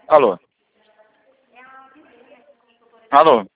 Alô? Alô?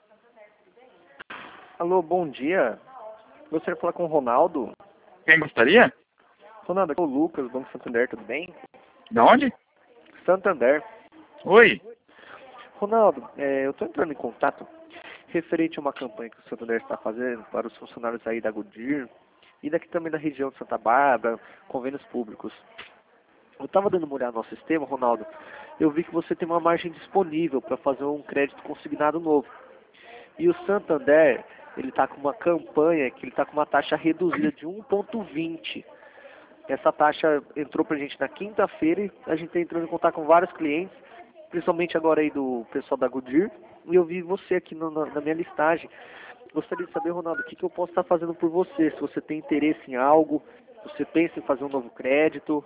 Alô, bom dia. Gostaria de falar com o Ronaldo. Quem gostaria? Ronaldo, aqui é o Lucas, do Banco Santander, tudo bem? De onde? Santander. Oi? Ronaldo, eu estou entrando em contato referente a uma campanha que o Santander está fazendo para os funcionários aí da Goodyear e daqui também da região de Santa Bárbara, convênios públicos. Eu estava dando uma olhada no nosso sistema, Ronaldo. Eu vi que você tem uma margem disponível para fazer um crédito consignado novo. E o Santander, ele está com uma campanha que ele está com uma taxa reduzida de 1,20. Essa taxa entrou para a gente na quinta-feira e a gente está entrando em contato com vários clientes, principalmente agora aí do pessoal da Goodyear. E eu vi você aqui na minha listagem. Gostaria de saber, Ronaldo, o que eu posso estar fazendo por você? Se você tem interesse em algo, você pensa em fazer um novo crédito.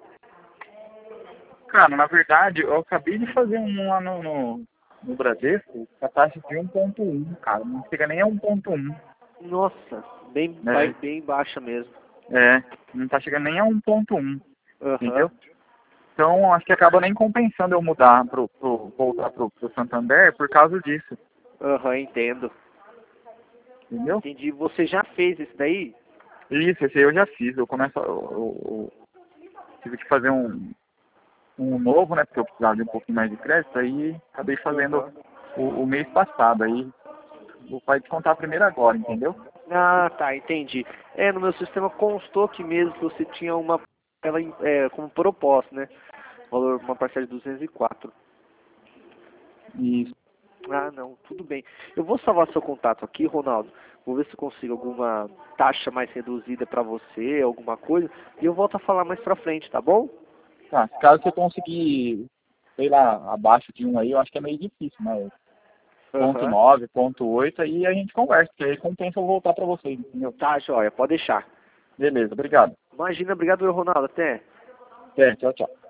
Cara, na verdade, eu acabei de fazer um lá no Bradesco, com a taxa de 1,1, cara. Não chega nem a 1,1. Nossa, bem, É, bem baixa mesmo. não tá chegando nem a 1,1, Aham, entendeu? Então, acho que acaba nem compensando eu mudar voltar pro Santander por causa disso, aham, entendo. entendeu? Entendi. Você já fez isso daí? Isso, esse aí eu já fiz. Eu tive que fazer um novo, né, porque eu precisava de um pouquinho mais de crédito, aí acabei fazendo Aham. o mês passado, aí vai descontar primeiro agora, entendeu? Ah, tá, entendi. No meu sistema constou que mesmo que você tinha ela como proposta, né? Valor, uma parcela de 204. Isso. Ah, não, tudo bem. Eu vou salvar seu contato aqui, Ronaldo. Vou ver se eu consigo alguma taxa mais reduzida para você, alguma coisa. E eu volto a falar mais pra frente, tá bom? Tá, caso você conseguir, sei lá, abaixo de 1 aí, eu acho que é meio difícil, né? Ponto Aham. 9, ponto 8, aí a gente conversa, que aí compensa eu voltar pra vocês, entendeu? Tá, joia, pode deixar. Beleza, obrigado. Imagina, obrigado, Ronaldo. Até. Até, tchau, tchau.